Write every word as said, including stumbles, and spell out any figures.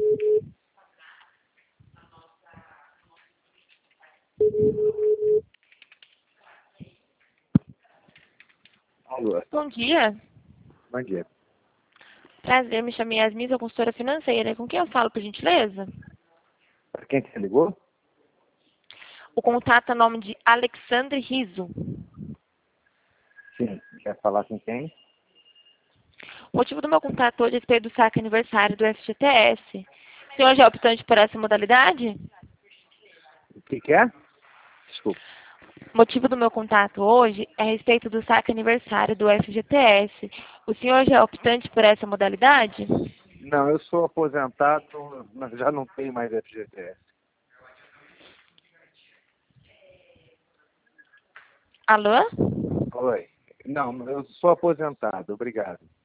Alô. Bom dia. Bom dia. Prazer, me chamo Yasmin, sou consultora financeira. Com quem eu falo, por gentileza? Para quem que você ligou? O contato é nome de Alexandre Riso. Sim. Quer falar com quem? O motivo do meu contato hoje é a respeito do saque aniversário do F G T S. O senhor já é optante por essa modalidade? O que que é? Desculpa. O motivo do meu contato hoje é a respeito do saque aniversário do F G T S. O senhor já é optante por essa modalidade? Não, eu sou aposentado, mas já não tenho mais F G T S. Alô? Oi. Não, eu sou aposentado. Obrigado.